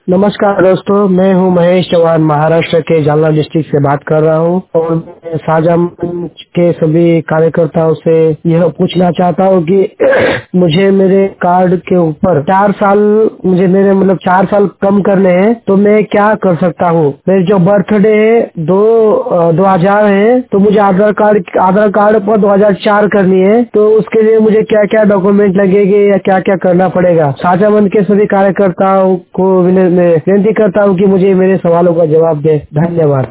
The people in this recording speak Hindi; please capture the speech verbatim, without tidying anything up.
नमस्कार दोस्तों, मैं हूं महेश चौहान, महाराष्ट्र के जालना डिस्ट्रिक्ट से बात कर रहा हूं और मैं साझा मंच के सभी कार्यकर्ताओं से यह पूछना चाहता हूं कि मुझे मेरे कार्ड के ऊपर चार साल मुझे मेरे मतलब चार साल कम करने हैं, तो मैं क्या कर सकता हूं? मेरे जो बर्थडे है दो दो हजार है, तो मुझे आधार कार्ड आधार कार्ड पर दो हजार चार करनी है, तो उसके लिए मुझे क्या क्या डॉक्यूमेंट लगेंगे या क्या क्या करना पड़ेगा? साझा मंच के सभी कार्यकर्ताओं को मैं विनती करता हूं कि मुझे मेरे सवालों का जवाब दे। धन्यवाद।